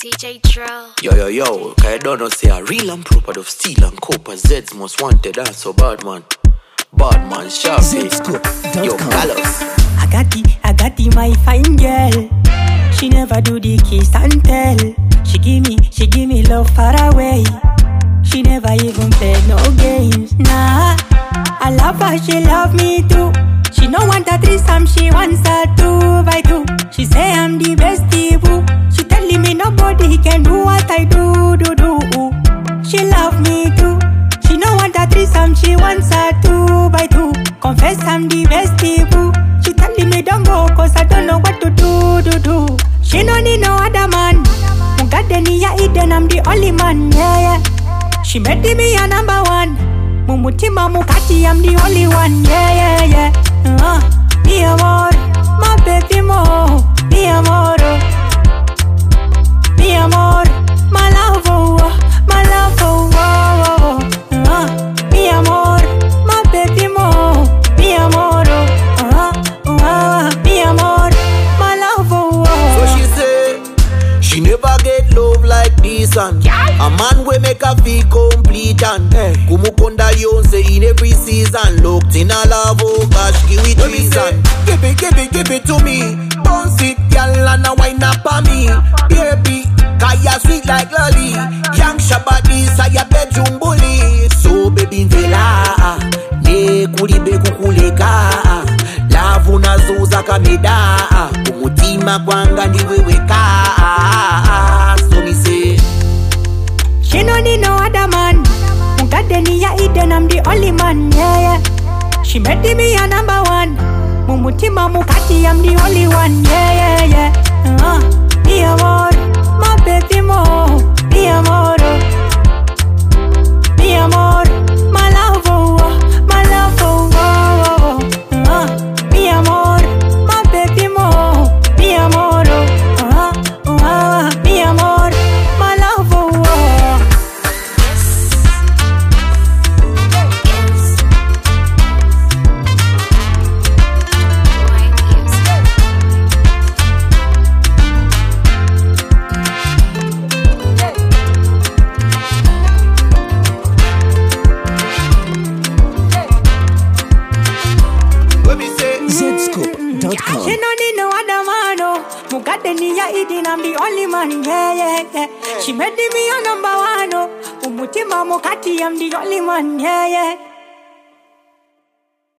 DJ Drill. Yo, I don't know say a real and proper of steel and copper. Zeds most wanted, that's so bad man, sharp. Yo, Carlos. I got the my fine girl. She never do the kiss and tell. She give me love far away. She never even played no games. Nah, I love her, she love me too. She no want a threesome, she wants a 2x2. She say I'm the best boo. She telling me nobody can do what I do. She love me too. She no want a threesome, she wants a 2x2. Confess I'm the best boo. She telling me don't go cause I don't know what to do. She no need no other man. Mugadeni Eden, I'm the only man, yeah. She made me a number one. Mumutima mukati, I'm the only one, yeah. Mi amor, my baby mo. Mi amor, mi amor, my love, my love, mi amor, my baby mo. Mi amor, mi amor, my love. So she say she never get love like this and a man will make her feel complete and Kumukonda Yonse in every season. Looked in a love, oh gosh, give it reason. Give it to me. Bounce it, girl, and a wine up on me. Baby, kaya sweet like lolly. Young Shabadi, saya bedroom bully. So baby, vela, ne kuribe kukuleka. Lavu na zoza kameda. Kumutima kwanga ndiweweka. So me say she no need no other man. Mugadeni Eden, I'm the only man, yeah. She made me a number one. Mumutima mukati, I'm the only one, yeah. Mi amor, my baby mo. Mi amor, mi amor, my love, my love. Mi amor, my baby mo. Mi amor, mi amor, my love. Zscoop.com. She no need no other man, oh. Mugadeni Eden, I'm the only man, yeah. She made me a number one, oh. Mumutima mukati, I'm the only man, yeah.